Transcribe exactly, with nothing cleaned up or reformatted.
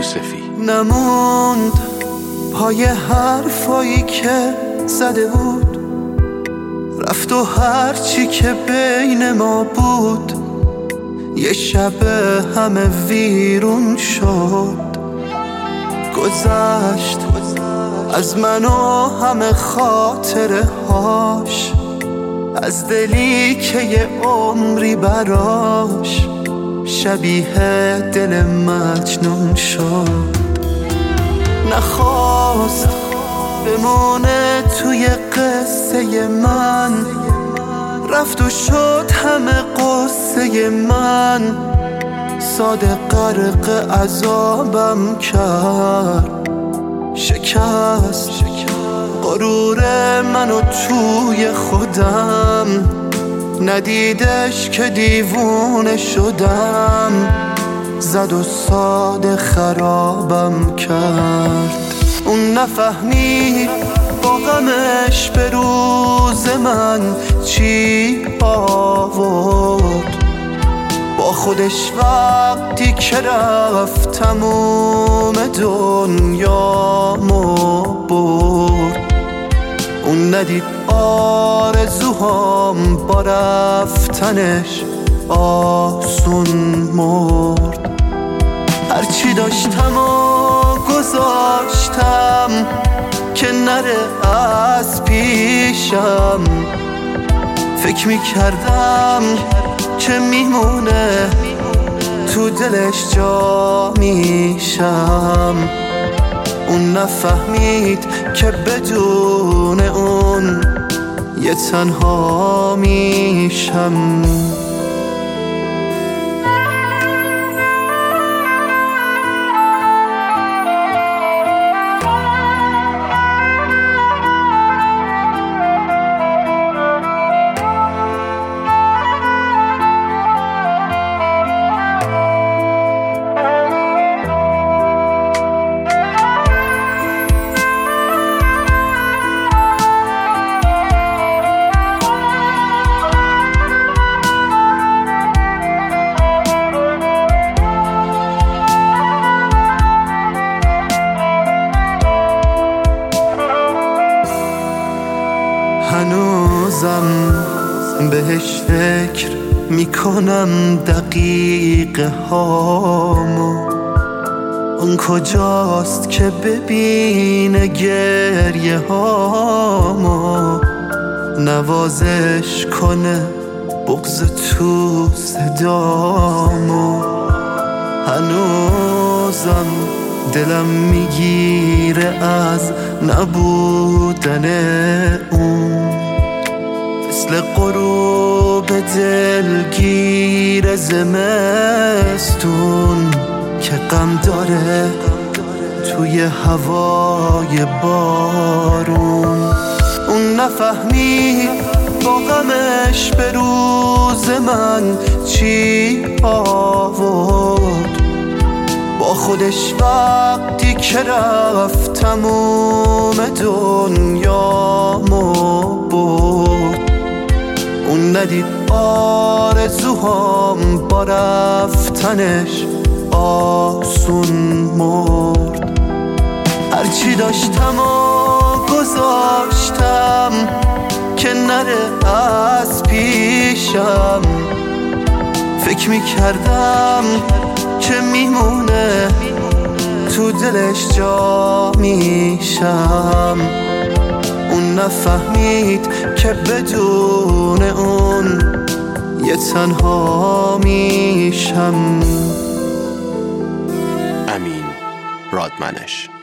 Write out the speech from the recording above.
یوسفی. نموند پای حرفایی که زده بود، رفت و هرچی که بین ما بود یه شب همه ویرون شد. گذشت از من و همه خاطره هاش، از دلی که یه عمری براش شبیه دل مجنون شد. نخواست بمونه توی قصه من، رفت و شد همه قصه من. ساده غرق عذابم کرد، شکست غرور منو توی خودم. ندیدش که دیوونه شدم، زد و ساده خرابم کرد. اون نفهمید با غمش به روز من چی آورد. با خودش وقتی که رفت تموم دنیامو برد. اون ندید آرزوهام با رفتنش آسون مرد. هرچی داشتم و گذاشتم که نره از پیشم. فکر میکردم که میمونه تو دلش جا میشم. اون نفهمید که بدون اون یه تنها میشم. هنوزم بهش فکر میکنم دقیقه هامو. اون کجاست که ببینه گریه هامو، نوازش کنه بغض تو صدامو. هنوزم دلم میگیره از نبودن اون، مثل غروب دلگیر زمستون که غم داره توی هوای بارون. اون نفهمید با غمش به روز من چی آورد. با خودش وقتی که رفت تموم دنیامو برد. اون ندید آرزوهام با رفتنش آسون مرد. هرچی داشتم و گذاشتم که نره از پیشم. فکر میکردم که میمونه تو دلش جا میشم. اون نفهمید که بدون اون یه تنها میشم. امین رادمنش.